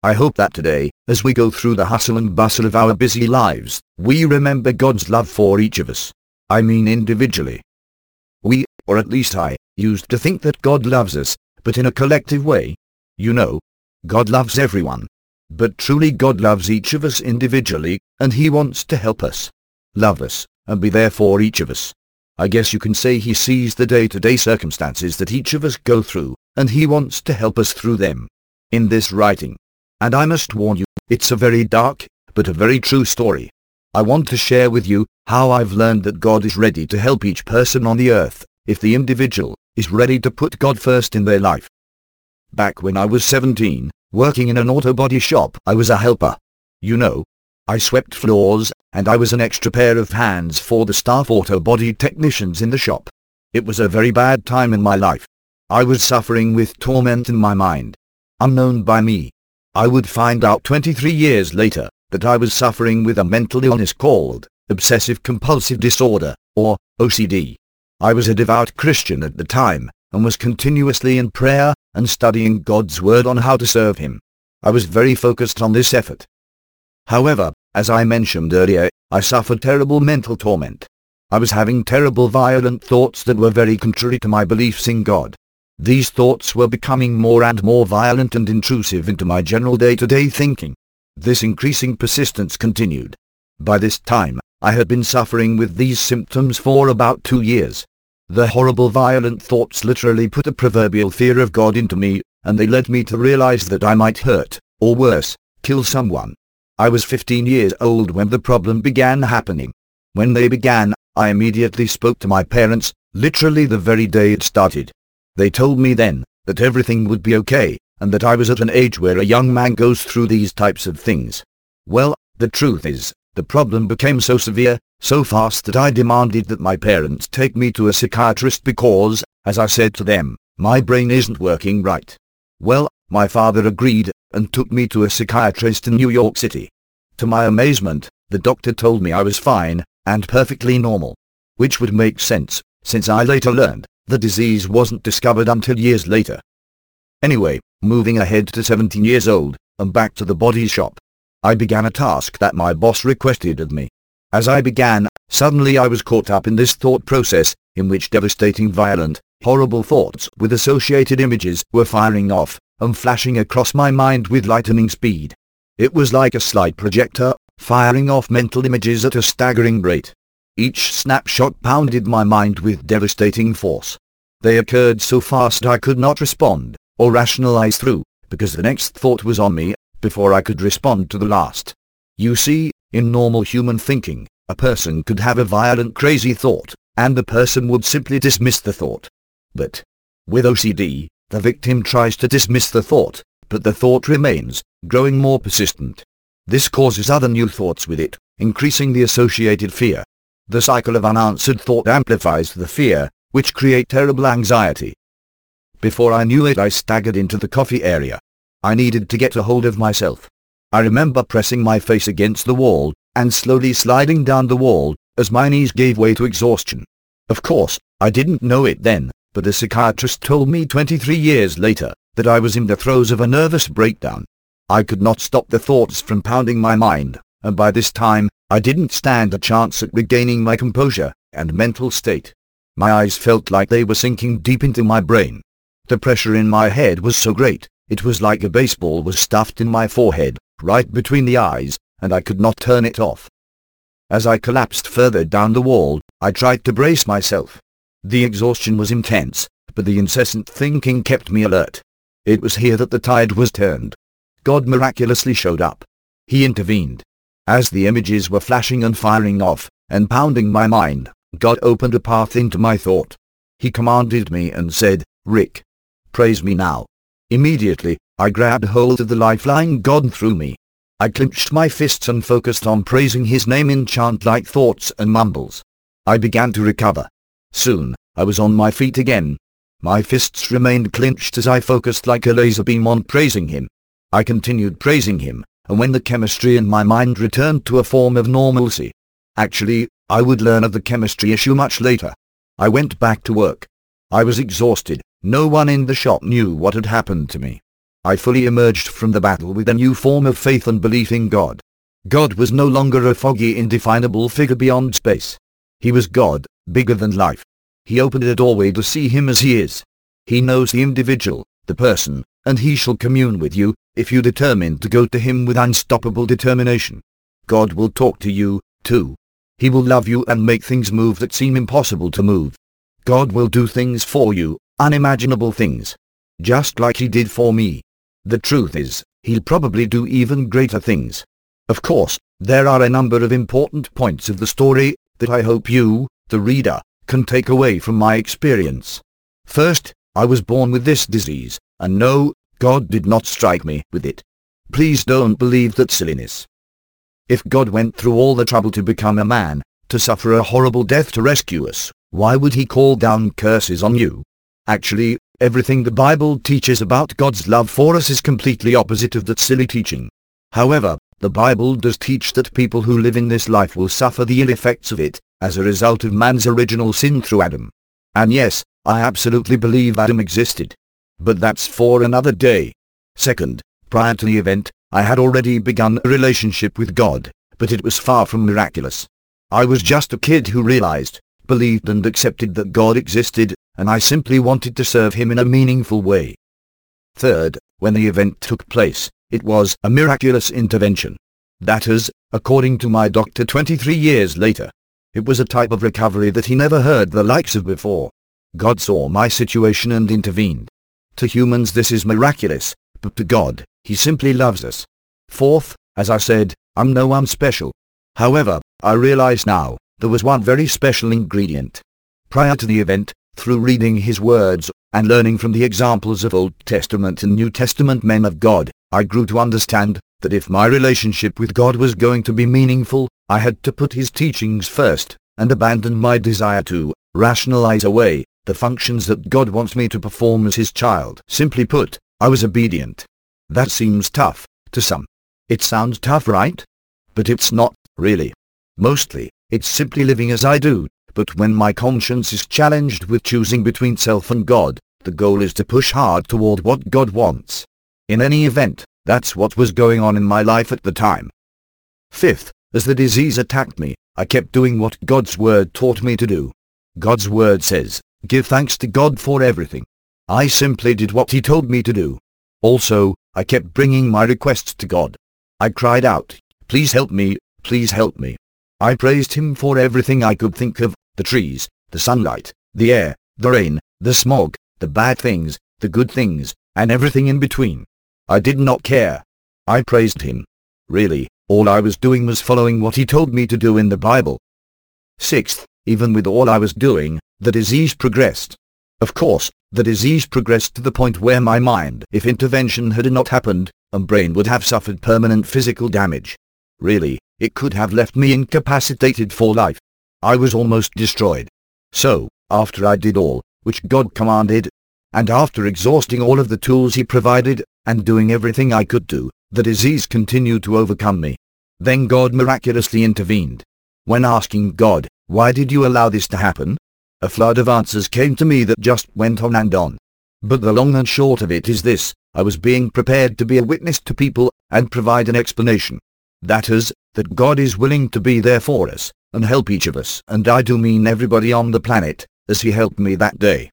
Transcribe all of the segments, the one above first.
I hope that today, as we go through the hustle and bustle of our busy lives, we remember God's love for each of us. I mean individually. We, or at least I, used to think that God loves us, but in a collective way. You know, God loves everyone. But truly God loves each of us individually, and He wants to help us, love us, and be there for each of us. I guess you can say He sees the day-to-day circumstances that each of us go through, and He wants to help us through them. In this writing, and I must warn you, it's a very dark, but a very true story. I want to share with you how I've learned that God is ready to help each person on the earth, if the individual is ready to put God first in their life. Back when I was 17, working in an auto body shop, I was a helper. You know, I swept floors, and I was an extra pair of hands for the staff auto body technicians in the shop. It was a very bad time in my life. I was suffering with torment in my mind, unknown by me. I would find out 23 years later that I was suffering with a mental illness called obsessive-compulsive disorder, or OCD. I was a devout Christian at the time, and was continuously in prayer and studying God's Word on how to serve Him. I was very focused on this effort. However, as I mentioned earlier, I suffered terrible mental torment. I was having terrible violent thoughts that were very contrary to my beliefs in God. These thoughts were becoming more and more violent and intrusive into my general day-to-day thinking. This increasing persistence continued. By this time, I had been suffering with these symptoms for about 2 years. The horrible violent thoughts literally put a proverbial fear of God into me, and they led me to realize that I might hurt, or worse, kill someone. I was 15 years old when the problem began happening. When they began, I immediately spoke to my parents, literally the very day it started. They told me then that everything would be okay, and that I was at an age where a young man goes through these types of things. Well, the truth is, the problem became so severe, so fast that I demanded that my parents take me to a psychiatrist because, as I said to them, my brain isn't working right. Well, my father agreed, and took me to a psychiatrist in New York City. To my amazement, the doctor told me I was fine, and perfectly normal. Which would make sense, since I later learned the disease wasn't discovered until years later. Anyway, moving ahead to 17 years old, and back to the body shop. I began a task that my boss requested of me. As I began, suddenly I was caught up in this thought process, in which devastating, violent, horrible thoughts with associated images were firing off, and flashing across my mind with lightning speed. It was like a slide projector, firing off mental images at a staggering rate. Each snapshot pounded my mind with devastating force. They occurred so fast I could not respond, or rationalize through, because the next thought was on me, before I could respond to the last. You see, in normal human thinking, a person could have a violent, crazy thought, and the person would simply dismiss the thought. But with OCD, the victim tries to dismiss the thought, but the thought remains, growing more persistent. This causes other new thoughts with it, increasing the associated fear. The cycle of unanswered thought amplifies the fear, which create terrible anxiety. Before I knew it, I staggered into the coffee area. I needed to get a hold of myself. I remember pressing my face against the wall, and slowly sliding down the wall, as my knees gave way to exhaustion. Of course, I didn't know it then, but a psychiatrist told me 23 years later, that I was in the throes of a nervous breakdown. I could not stop the thoughts from pounding my mind, and by this time, I didn't stand a chance at regaining my composure and mental state. My eyes felt like they were sinking deep into my brain. The pressure in my head was so great, it was like a baseball was stuffed in my forehead, right between the eyes, and I could not turn it off. As I collapsed further down the wall, I tried to brace myself. The exhaustion was intense, but the incessant thinking kept me alert. It was here that the tide was turned. God miraculously showed up. He intervened. As the images were flashing and firing off, and pounding my mind, God opened a path into my thought. He commanded me and said, "Rick, praise me now." Immediately, I grabbed hold of the lifeline God threw me. I clenched my fists and focused on praising His name in chant-like thoughts and mumbles. I began to recover. Soon, I was on my feet again. My fists remained clenched as I focused like a laser beam on praising Him. I continued praising Him, and when the chemistry in my mind returned to a form of normalcy. Actually, I would learn of the chemistry issue much later. I went back to work. I was exhausted. No one in the shop knew what had happened to me. I fully emerged from the battle with a new form of faith and belief in God. God was no longer a foggy, indefinable figure beyond space. He was God, bigger than life. He opened a doorway to see him as he is. He knows the individual, the person, and he shall commune with you, if you determine to go to him with unstoppable determination. God will talk to you, too. He will love you and make things move that seem impossible to move. God will do things for you, unimaginable things. Just like he did for me. The truth is, he'll probably do even greater things. Of course, there are a number of important points of the story that I hope you, the reader, can take away from my experience. First, I was born with this disease, and no, God did not strike me with it. Please don't believe that silliness. If God went through all the trouble to become a man, to suffer a horrible death to rescue us, why would he call down curses on you? Actually, everything the Bible teaches about God's love for us is completely opposite of that silly teaching. However, the Bible does teach that people who live in this life will suffer the ill effects of it, as a result of man's original sin through Adam. And yes, I absolutely believe Adam existed. But that's for another day. Second, prior to the event, I had already begun a relationship with God, but it was far from miraculous. I was just a kid who realized, believed and accepted that God existed, and I simply wanted to serve him in a meaningful way. Third, when the event took place, it was a miraculous intervention. That is, according to my doctor 23 years later. It was a type of recovery that he never heard the likes of before. God saw my situation and intervened. To humans this is miraculous, but to God, he simply loves us. Fourth, as I said, I'm no one special. However, I realize now, there was one very special ingredient. Prior to the event, through reading his words, and learning from the examples of Old Testament and New Testament men of God, I grew to understand that if my relationship with God was going to be meaningful, I had to put his teachings first, and abandon my desire to rationalize away the functions that God wants me to perform as his child. Simply put, I was obedient. That seems tough, to some. It sounds tough, right? But it's not, really. Mostly, it's simply living as I do, but when my conscience is challenged with choosing between self and God, the goal is to push hard toward what God wants. In any event, that's what was going on in my life at the time. Fifth, as the disease attacked me, I kept doing what God's word taught me to do. God's word says, give thanks to God for everything. I simply did what he told me to do. Also, I kept bringing my requests to God. I cried out, please help me, please help me. I praised him for everything I could think of, the trees, the sunlight, the air, the rain, the smog, the bad things, the good things, and everything in between. I did not care. I praised him. Really, all I was doing was following what he told me to do in the Bible. Sixth, even with all I was doing, the disease progressed. Of course, the disease progressed to the point where my mind, if intervention had not happened, and brain would have suffered permanent physical damage. Really, it could have left me incapacitated for life. I was almost destroyed. So, after I did all, which God commanded, and after exhausting all of the tools he provided, and doing everything I could do, the disease continued to overcome me. Then God miraculously intervened. When asking God, why did you allow this to happen? A flood of answers came to me that just went on and on. But the long and short of it is this, I was being prepared to be a witness to people, and provide an explanation. That is, that God is willing to be there for us, and help each of us, and I do mean everybody on the planet, as he helped me that day.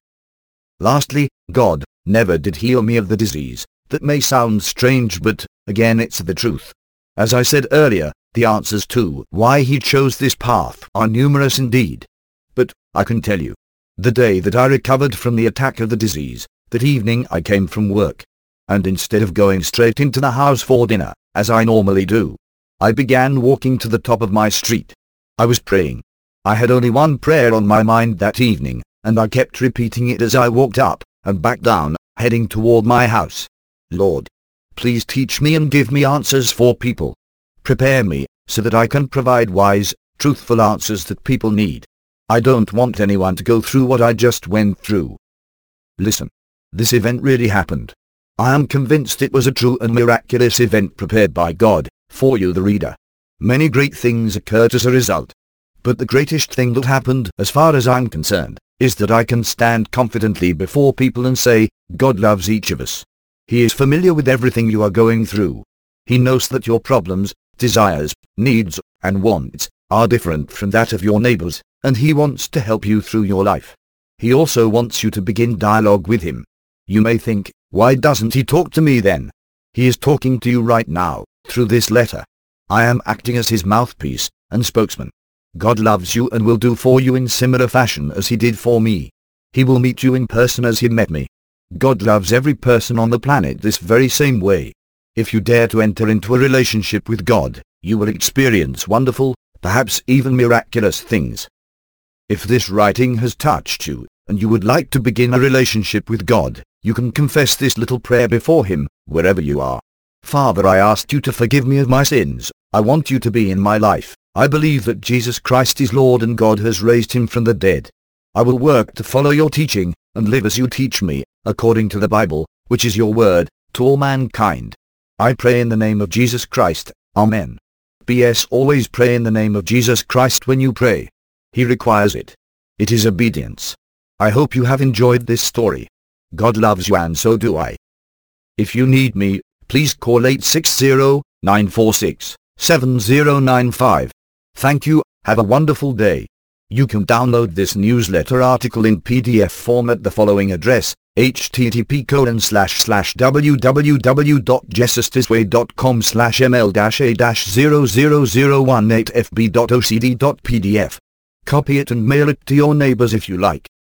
Lastly, God never did heal me of the disease. That may sound strange, but, again, it's the truth. As I said earlier, the answers to why he chose this path are numerous indeed. But, I can tell you, the day that I recovered from the attack of the disease, that evening I came from work. And instead of going straight into the house for dinner, as I normally do, I began walking to the top of my street. I was praying. I had only one prayer on my mind that evening, and I kept repeating it as I walked up and back down, heading toward my house. Lord, please teach me and give me answers for people. Prepare me, so that I can provide wise, truthful answers that people need. I don't want anyone to go through what I just went through. Listen. This event really happened. I am convinced it was a true and miraculous event prepared by God, for you the reader. Many great things occurred as a result. But the greatest thing that happened, as far as I'm concerned, is that I can stand confidently before people and say, God loves each of us. He is familiar with everything you are going through. He knows that your problems, desires, needs, and wants are different from that of your neighbors, and he wants to help you through your life. He also wants you to begin dialogue with him. You may think, why doesn't he talk to me then? He is talking to you right now, through this letter. I am acting as his mouthpiece and spokesman. God loves you and will do for you in similar fashion as he did for me. He will meet you in person as he met me. God loves every person on the planet this very same way. If you dare to enter into a relationship with God, you will experience wonderful, perhaps even miraculous things. If this writing has touched you, and you would like to begin a relationship with God, you can confess this little prayer before him, wherever you are. Father, I ask you to forgive me of my sins. I want you to be in my life. I believe that Jesus Christ is Lord and God has raised him from the dead. I will work to follow your teaching, and live as you teach me, according to the Bible, which is your word, to all mankind. I pray in the name of Jesus Christ. Amen. P.S. Always pray in the name of Jesus Christ when you pray. He requires it. It is obedience. I hope you have enjoyed this story. God loves you and so do I. If you need me, please call 860-946-7095. Thank you, have a wonderful day. You can download this newsletter article in PDF form at the following address, http://www.jesustisway.com/ml-a-00018fb.ocd.pdf. Copy it and mail it to your neighbors if you like.